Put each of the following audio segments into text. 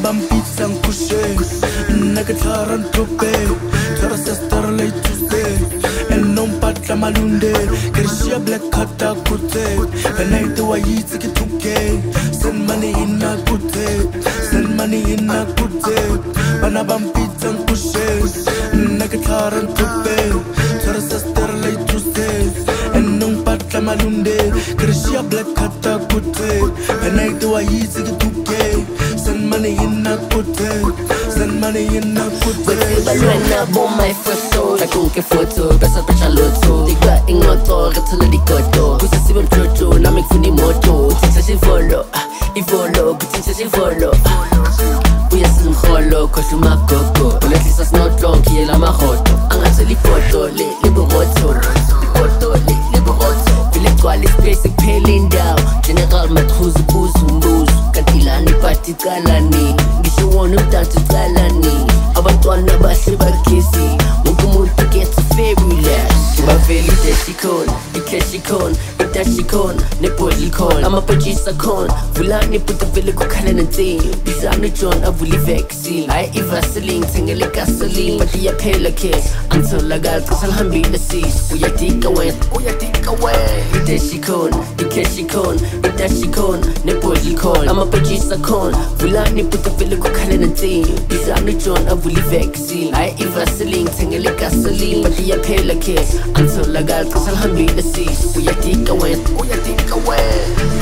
Bambitsa nkushe Nakatara ntope Tara sister late Tuesday And non patla malunde Kershia black kata kute And I do a yitsi kituke Send money in a kute Send money in a kute Bana bambitsa nkushe Nakatara ntope Tara sister late Tuesday And non patla malunde Kershia black kata kute And I do a yitsi kituke Send money in a kute Send money in a kute Balwana bon my first soul I kuke photo Besa pecha loto Diga ingoto Gatula dikoto Kusa sibe mchocho Na mikfuni moto Kutincha shivolo Ivolo Kutincha shivolo Uya sisi mkholo Koshu makoko Uletlisa snotlo Kiyela mahoto Angateli photo Liboroto Photo Liboroto Vile kwali space Paying down General matruzu buzu mbuzu Kantilani pati kalani Ngisho wonu mtantu kalani Abantwana bahle bakisi Wonke umuntu gets fabulous Baveli deshikon Ikeshikon Idashikon Nepodlikon Amapajisa kon Vulani puta vele kukhala nanti Bizano John avuli vaccine Ay ivaseline Tengele gasoline Pati yaphela ke Angitholakala Kasalhambile sis Uyatika wen Uyatika wen Ideshikon Ikeshikon Idashikon Nepodlikon Amapajisa kon Vulani puta vele kukhala nanti Bizano John avuli vaccine Ay ivaseline Tengele gasoline Pati yaphela ke Angitholakala Kasalhambile sis Uyatika wen Uyatika wen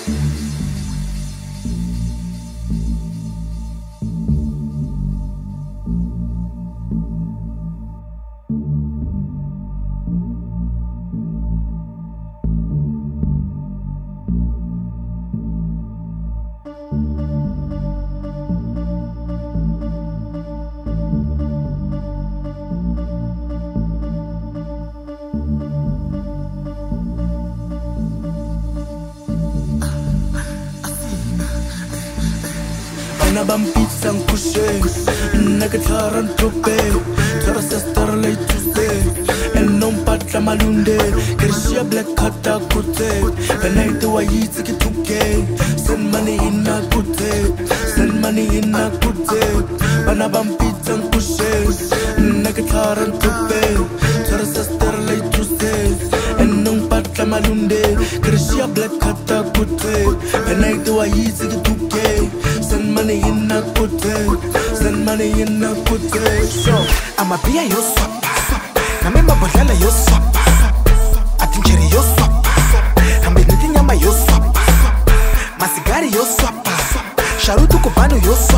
Bana bambitsa nkushe Nakatara ntope Tara sister late Tuesday And non patla malunde Kershia black kata kute And I do a yitsi kituke Send money in a kute Send money in a kute Bana bambitsa nkushe Nakatara ntope Tara sister late Tuesday And non patla malunde Kershia black kata kute And I do a yitsi kituke Send money in a kute Send money in a kute So, I'ma be a yo swappa Namemba bodlala yo swappa Atincheri yo swappa Kambe niti nyama yo swappa Masigari yo swappa Sharutu kubanu yo swappa